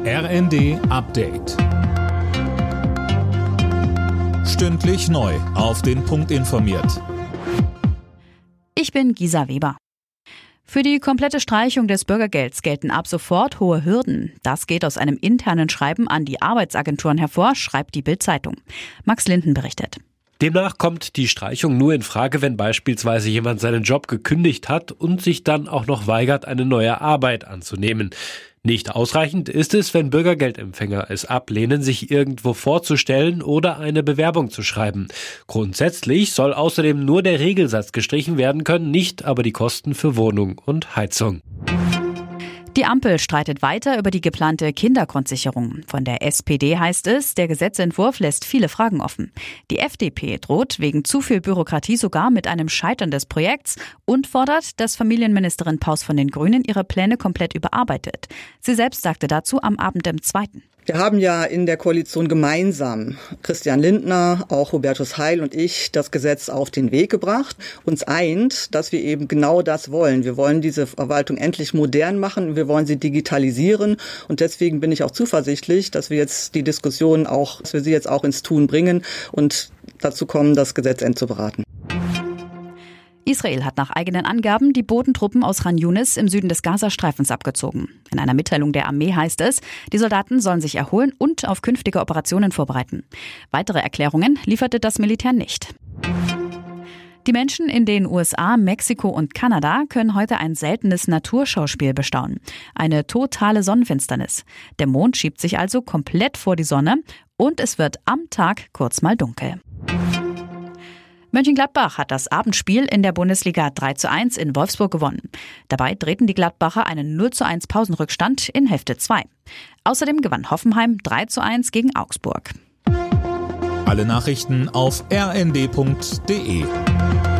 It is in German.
RND Update. Stündlich neu auf den Punkt informiert. Ich bin Gisa Weber. Für die komplette Streichung des Bürgergelds gelten ab sofort hohe Hürden. Das geht aus einem internen Schreiben an die Arbeitsagenturen hervor, schreibt die Bild-Zeitung. Max Linden berichtet. Demnach kommt die Streichung nur in Frage, wenn beispielsweise jemand seinen Job gekündigt hat und sich dann auch noch weigert, eine neue Arbeit anzunehmen. Nicht ausreichend ist es, wenn Bürgergeldempfänger es ablehnen, sich irgendwo vorzustellen oder eine Bewerbung zu schreiben. Grundsätzlich soll außerdem nur der Regelsatz gestrichen werden können, nicht aber die Kosten für Wohnung und Heizung. Die Ampel streitet weiter über die geplante Kindergrundsicherung. Von der SPD heißt es, der Gesetzentwurf lässt viele Fragen offen. Die FDP droht wegen zu viel Bürokratie sogar mit einem Scheitern des Projekts und fordert, dass Familienministerin Paus von den Grünen ihre Pläne komplett überarbeitet. Sie selbst sagte dazu am Abend im 2. Wir haben ja in der Koalition gemeinsam, Christian Lindner, auch Hubertus Heil und ich, das Gesetz auf den Weg gebracht. Uns eint, dass wir eben genau das wollen. Wir wollen diese Verwaltung endlich modern machen, wir wollen sie digitalisieren und deswegen bin ich auch zuversichtlich, dass wir jetzt die Diskussion auch, dass wir sie jetzt auch ins Tun bringen und dazu kommen, das Gesetz endzuberaten. Israel hat nach eigenen Angaben die Bodentruppen aus Khan Yunis im Süden des Gazastreifens abgezogen. In einer Mitteilung der Armee heißt es, die Soldaten sollen sich erholen und auf künftige Operationen vorbereiten. Weitere Erklärungen lieferte das Militär nicht. Die Menschen in den USA, Mexiko und Kanada können heute ein seltenes Naturschauspiel bestaunen. Eine totale Sonnenfinsternis. Der Mond schiebt sich also komplett vor die Sonne und es wird am Tag kurz mal dunkel. Mönchengladbach hat das Abendspiel in der Bundesliga 3:1 in Wolfsburg gewonnen. Dabei drehten die Gladbacher einen 0:1 Pausenrückstand in Hälfte 2. Außerdem gewann Hoffenheim 3:1 gegen Augsburg. Alle Nachrichten auf rnd.de.